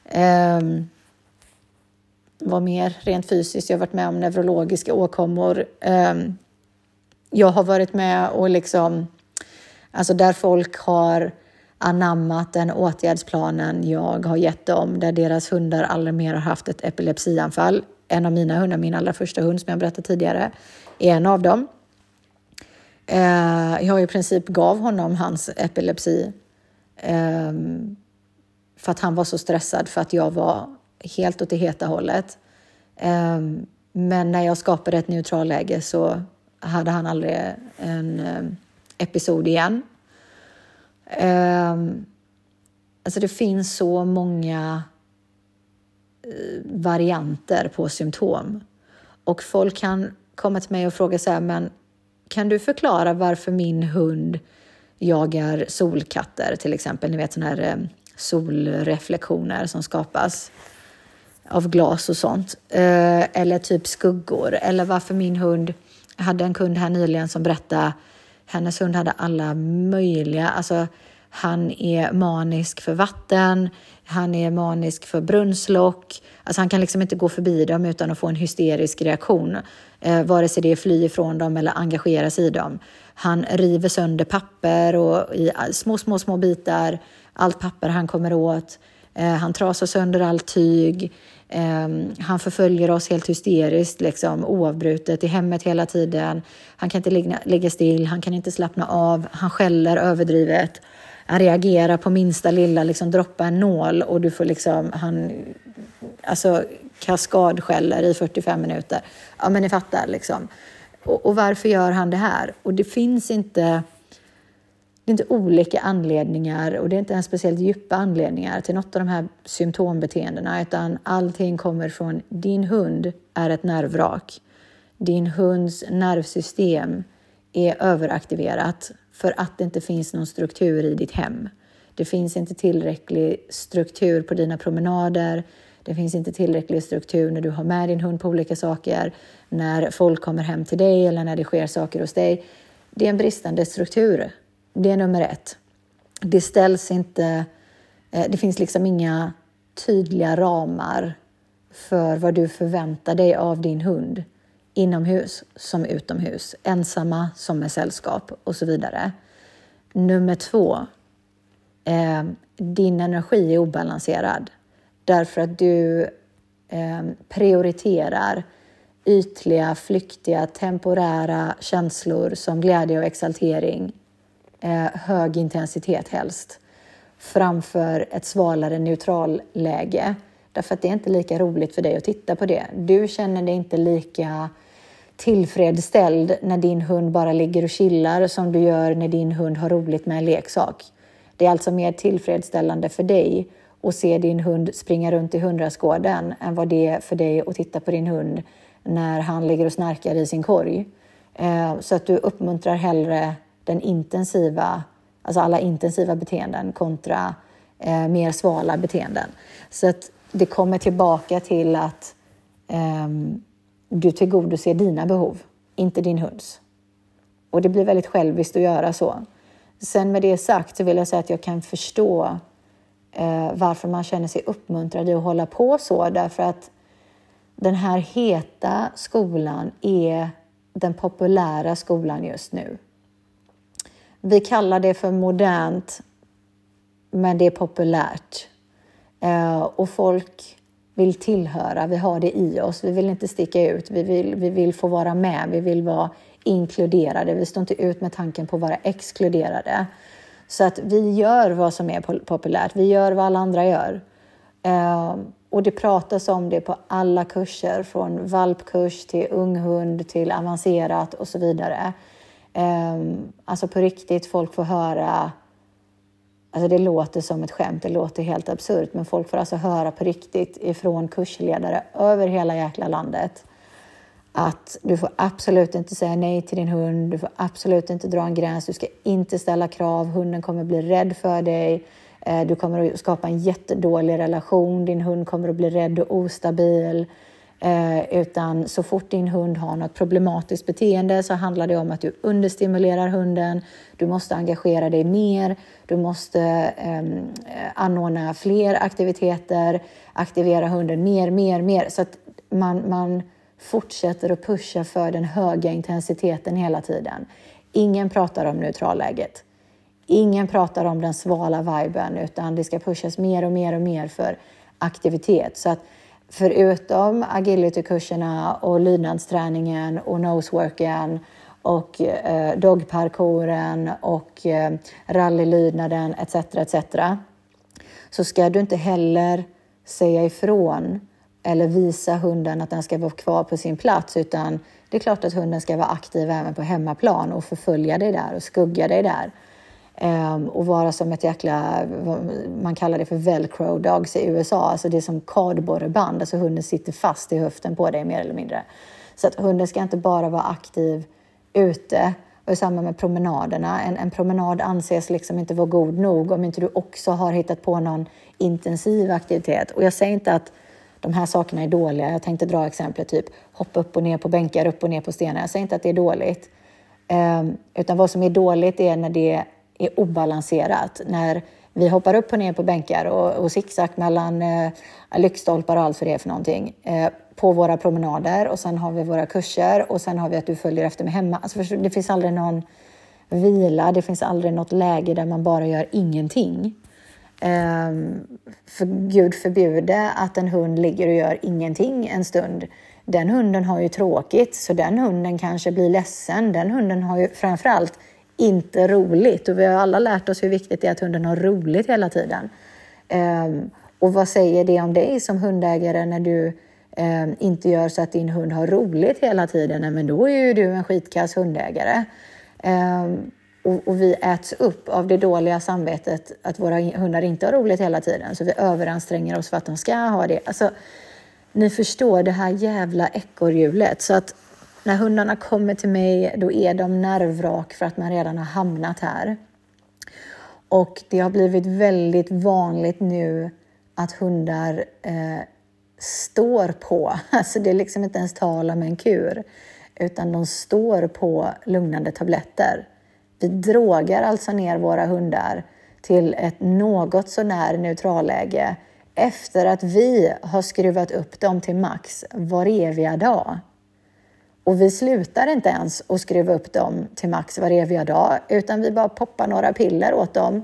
Vad mer rent fysiskt? Jag har varit med om neurologiska åkommor. Jag har varit med och liksom, alltså där folk har anammat den åtgärdsplanen jag har gett dem, där deras hundar aldrig mer har haft ett epilepsianfall. En av mina hundar, min allra första hund som jag berättade tidigare, är en av dem. Jag i princip gav honom hans epilepsi för att han var så stressad för att jag var helt åt det heta hållet. Men när jag skapade ett neutralläge så hade han aldrig en episod igen. Alltså det finns så många varianter på symptom. Och folk kan komma till mig och fråga så här, men kan du förklara varför min hund jagar solkatter till exempel? Ni vet sådana här solreflektioner som skapas av glas och sånt. Eller typ skuggor. Eller varför min hund, jag hade en kund här nyligen som berättade, hennes hund hade alla möjliga, alltså han är manisk för vatten, han är manisk för brunnslock. Alltså han kan liksom inte gå förbi dem utan att få en hysterisk reaktion. Vare sig det är fly ifrån dem eller engagera sig i dem. Han river sönder papper och i små bitar. Allt papper han kommer åt. Han trasar sönder allt tyg. Han förföljer oss helt hysteriskt, liksom, oavbrutet i hemmet hela tiden. Han kan inte ligga still, han kan inte slappna av. Han skäller överdrivet. Han reagerar på minsta lilla, liksom droppa en nål och du får liksom, alltså kaskadskäller i 45 minuter. Ja, men ni fattar liksom. Och varför gör han det här? Och det finns inte, det är inte olika anledningar och det är inte en speciellt djupa anledningar till något av de här symptombeteendena, utan allting kommer från din hund är ett nervvrak. Din hunds nervsystem är överaktiverat för att det inte finns någon struktur i ditt hem. Det finns inte tillräcklig struktur på dina promenader. Det finns inte tillräcklig struktur när du har med din hund på olika saker. När folk kommer hem till dig eller när det sker saker hos dig. Det är en bristande struktur. Det är nummer 1. Det ställs inte, det finns liksom inga tydliga ramar för vad du förväntar dig av din hund. Inomhus som utomhus, ensamma som med sällskap och så vidare. Nummer 2, din energi är obalanserad. Därför att du prioriterar ytliga, flyktiga, temporära känslor som glädje och exaltering. Hög intensitet helst. Framför ett svalare neutralläge. Därför att det är inte lika roligt för dig att titta på det. Du känner dig inte lika tillfredsställd när din hund bara ligger och chillar som du gör när din hund har roligt med en leksak. Det är alltså mer tillfredsställande för dig att se din hund springa runt i hundrastgården än vad det är för dig att titta på din hund när han ligger och snarkar i sin korg. Så att du uppmuntrar hellre den intensiva, alltså alla intensiva beteenden kontra mer svala beteenden. Så att det kommer tillbaka till att du tillgodoser dina behov, inte din hunds. Och det blir väldigt själviskt att göra så. Sen med det sagt så vill jag säga att jag kan förstå varför man känner sig uppmuntrad i att hålla på så. Därför att den här heta skolan är den populära skolan just nu. Vi kallar det för modernt, men det är populärt. Och folk vill tillhöra, vi har det i oss. Vi vill inte sticka ut, vi vill få vara med, vi vill vara inkluderade. Vi står inte ut med tanken på att vara exkluderade. Så att vi gör vad som är populärt, vi gör vad alla andra gör. Och det pratas om det på alla kurser, från valpkurs till unghund till avancerat och så vidare. Alltså på riktigt, folk får höra, alltså det låter som ett skämt, det låter helt absurt, men folk får alltså höra på riktigt ifrån kursledare över hela jäkla landet att du får absolut inte säga nej till din hund. Du får absolut inte dra en gräns. Du ska inte ställa krav. Hunden kommer bli rädd för dig. Du kommer att skapa en jättedålig relation. Din hund kommer att bli rädd och ostabil. Utan så fort din hund har något problematiskt beteende så handlar det om att du understimulerar hunden. Du måste engagera dig mer. Du måste anordna fler aktiviteter. Aktivera hunden mer. Så att man fortsätter att pusha för den höga intensiteten hela tiden. Ingen pratar om neutralläget. Ingen pratar om den svala viben, utan det ska pushas mer och mer för aktivitet. Så att förutom agility-kurserna och lydnadsträningen och noseworken och dogparkouren och rallylydnaden etc. så ska du inte heller säga ifrån eller visa hunden att den ska vara kvar på sin plats, utan det är klart att hunden ska vara aktiv även på hemmaplan och förfölja dig där och skugga dig där. Och vara som ett jäkla, man kallar det för velcro dogs i USA, alltså det är som kardborreband, alltså hunden sitter fast i höften på dig mer eller mindre. Så att hunden ska inte bara vara aktiv ute. Och i samband med promenaderna, en promenad anses liksom inte vara god nog om inte du också har hittat på någon intensiv aktivitet. Och jag säger inte att de här sakerna är dåliga. Jag tänkte dra exempel typ hoppa upp och ner på bänkar, upp och ner på stenar. Jag säger inte att det är dåligt. Utan vad som är dåligt är när det är obalanserat. När vi hoppar upp och ner på bänkar och zigzag mellan lyktstolpar och allt för det är för någonting. På våra promenader, och sen har vi våra kurser och sen har vi att du följer efter mig hemma. Alltså det finns aldrig någon vila, det finns aldrig något läge där man bara gör ingenting. För Gud förbjude att en hund ligger och gör ingenting en stund. Den hunden har ju tråkigt, så den hunden kanske blir ledsen. Den hunden har ju framförallt inte roligt, och vi har alla lärt oss hur viktigt det är att hunden har roligt hela tiden. Och vad säger det om dig som hundägare när du inte gör så att din hund har roligt hela tiden? Nej, men då är ju du en skitkass hundägare. Och vi äts upp av det dåliga samvetet att våra hundar inte har roligt hela tiden. Så vi överanstränger oss för att de ska ha det. Alltså, ni förstår det här jävla ekorrhjulet. Så att när hundarna kommer till mig, då är de nervrak för att man redan har hamnat här. Och det har blivit väldigt vanligt nu att hundar står på. Alltså det är liksom inte ens tal om en kur. Utan de står på lugnande tabletter. Vi drogar alltså ner våra hundar till ett något sånär neutralläge efter att vi har skruvat upp dem till max var eviga dag. Och vi slutar inte ens att skruva upp dem till max var eviga dag, utan vi bara poppar några piller åt dem.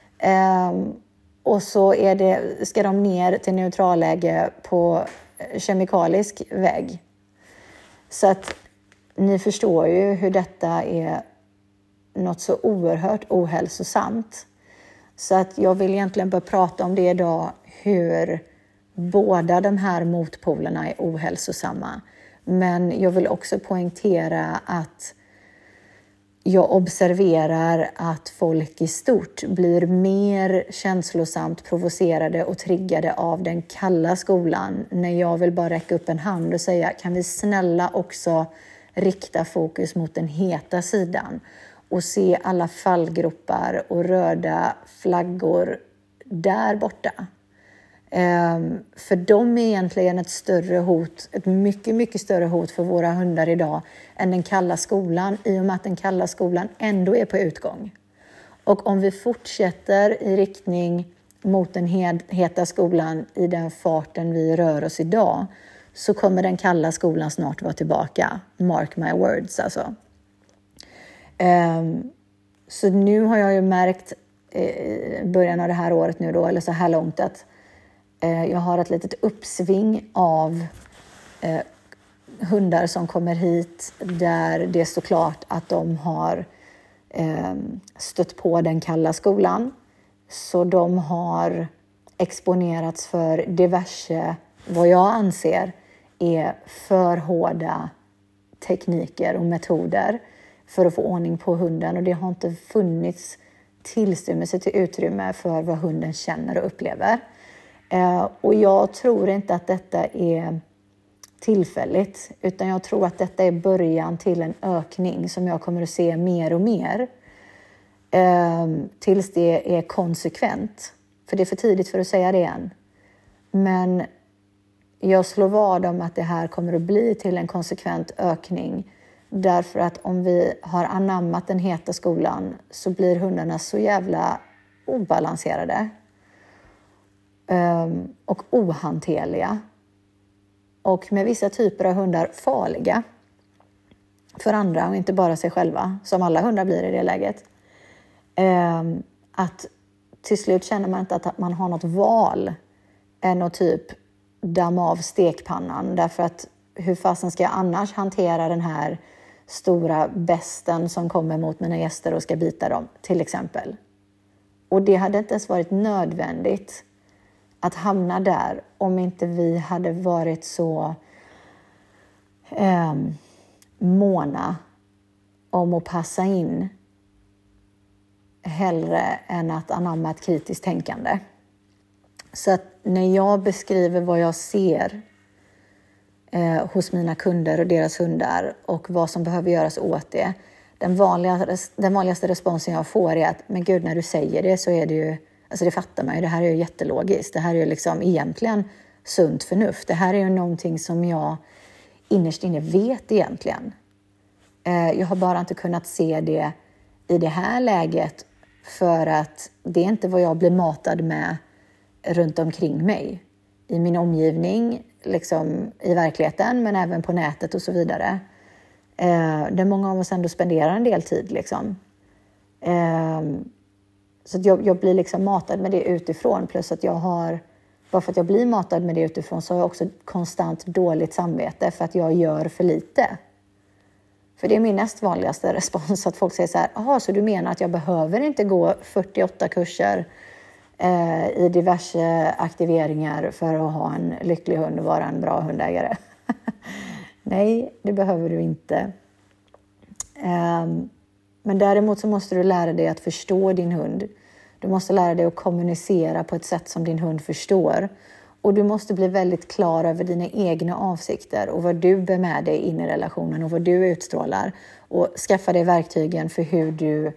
Och så ska de ner till neutralläge på kemikalisk väg. Så att ni förstår ju hur detta är något så oerhört ohälsosamt. Så att jag vill egentligen bara prata om det idag, hur båda de här motpolerna är ohälsosamma. Men jag vill också poängtera att jag observerar att folk i stort blir mer känslosamt provocerade och triggade av den kalla skolan. När jag vill bara räcka upp en hand och säga, kan vi snälla också rikta fokus mot den heta sidan och se alla fallgropar och röda flaggor där borta. För de är egentligen ett större hot, ett mycket, mycket större hot för våra hundar idag än den kalla skolan, i och med att den kalla skolan ändå är på utgång. Och om vi fortsätter i riktning mot den heta skolan i den farten vi rör oss idag, så kommer den kalla skolan snart vara tillbaka. Mark my words alltså. Så nu har jag ju märkt början av det här året nu då, eller så här långt, att jag har ett litet uppsving av hundar som kommer hit där det står klart att de har stött på den kalla skolan. Så de har exponerats för diverse, vad jag anser är för hårda tekniker och metoder för att få ordning på hunden. Och det har inte funnits tillstymmelse till utrymme för vad hunden känner och upplever. Och jag tror inte att detta är tillfälligt. Utan jag tror att detta är början till en ökning som jag kommer att se mer och mer. Tills det är konsekvent. För det är för tidigt för att säga det än. Men jag slår vad om att det här kommer att bli till en konsekvent ökning. Därför att om vi har anammat den heta skolan så blir hundarna så jävla obalanserade. Och ohanterliga. Och med vissa typer av hundar farliga. För andra och inte bara sig själva. Som alla hundar blir i det läget. Att till slut känner man inte att man har något val. Än att typ damma av stekpannan. Därför att hur fasen ska jag annars hantera den här stora besten som kommer mot mina gäster och ska bita dem till exempel. Och det hade inte ens varit nödvändigt att hamna där om inte vi hade varit så måna om att passa in hellre än att anamma ett kritiskt tänkande. Så att när jag beskriver vad jag ser hos mina kunder och deras hundar och vad som behöver göras åt det. Den vanligaste responsen jag får är att men gud, när du säger det så är det ju, alltså det fattar man ju, det här är ju jättelogiskt. Det här är ju liksom egentligen sunt förnuft. Det här är ju någonting som jag innerst inne vet egentligen. Jag har bara inte kunnat se det i det här läget för att det är inte vad jag blir matad med runt omkring mig. I min omgivning, liksom i verkligheten, men även på nätet och så vidare. Där många av oss ändå spenderar en del tid. Liksom. Så att jag blir liksom matad med det utifrån. Plus att jag har, bara för att jag blir matad med det utifrån så har jag också konstant dåligt samvete för att jag gör för lite. För det är min näst vanligaste respons att folk säger så här: jaha, så du menar att jag behöver inte gå 48 kurser i diverse aktiveringar för att ha en lycklig hund och vara en bra hundägare? Nej, det behöver du inte. Men däremot så måste du lära dig att förstå din hund. Du måste lära dig att kommunicera på ett sätt som din hund förstår. Och du måste bli väldigt klar över dina egna avsikter och vad du bär med dig in i relationen och vad du utstrålar. Och skaffa dig verktygen för hur du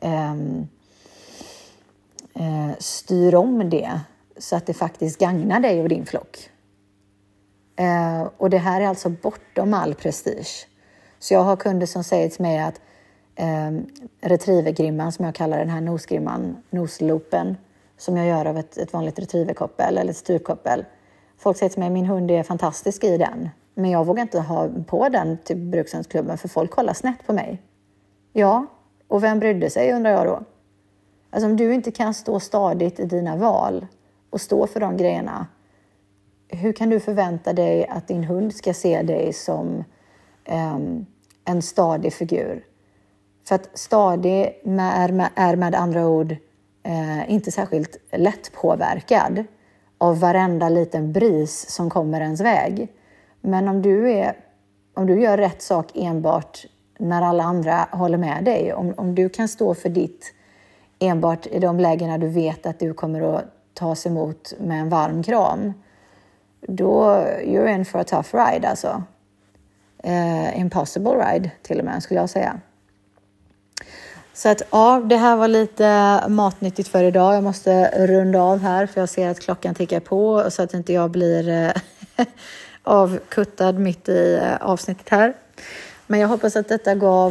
styr om det så att det faktiskt gagnar dig och din flock. Och det här är alltså bortom all prestige. Så jag har kunder som säger till mig att retrievergrimman, som jag kallar den här nosgrimman, nosloopen, som jag gör av ett vanligt retrieverkoppel eller ett strypkoppel. Folk säger till mig, min hund är fantastisk i den. Men jag vågar inte ha på den till brukshundsklubben för folk kollar snett på mig. Ja, och vem brydde sig, undrar jag då? Alltså om du inte kan stå stadigt i dina val och stå för de grejerna, hur kan du förvänta dig att din hund ska se dig som en stadig figur? För att stadig är med andra ord inte särskilt lätt påverkad av varenda liten bris som kommer ens väg. Men om du gör rätt sak enbart när alla andra håller med dig, om du kan stå för ditt enbart i de lägena du vet att du kommer att tas emot med en varm kram, då you're in for a tough ride alltså. Impossible ride till och med, skulle jag säga. Så att ja, det här var lite matnyttigt för idag. Jag måste runda av här för jag ser att klockan tickar på så att inte jag blir avkuttad mitt i avsnittet här. Men jag hoppas att detta gav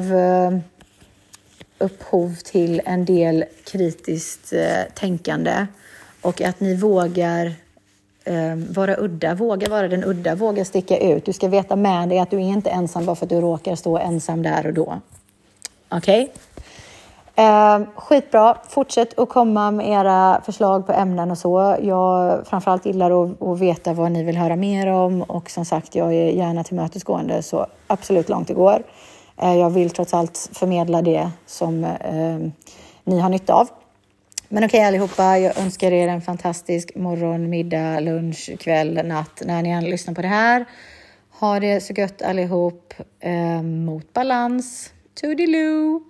upphov till en del kritiskt tänkande och att ni vågar vara udda, våga vara den udda, våga sticka ut. Du ska veta med dig att du är inte ensam bara för att du råkar stå ensam där och då. Okej? Skitbra, fortsätt att komma med era förslag på ämnen och så. Jag framförallt gillar att veta vad ni vill höra mer om, och som sagt, jag är gärna tillmötesgående så absolut långt det går. Jag vill trots allt förmedla det som ni har nytta av. Men okej allihopa, jag önskar er en fantastisk morgon, middag, lunch, kväll, natt när ni än lyssnar på det här. Ha det så gött allihop, mot balans. Toodiloo!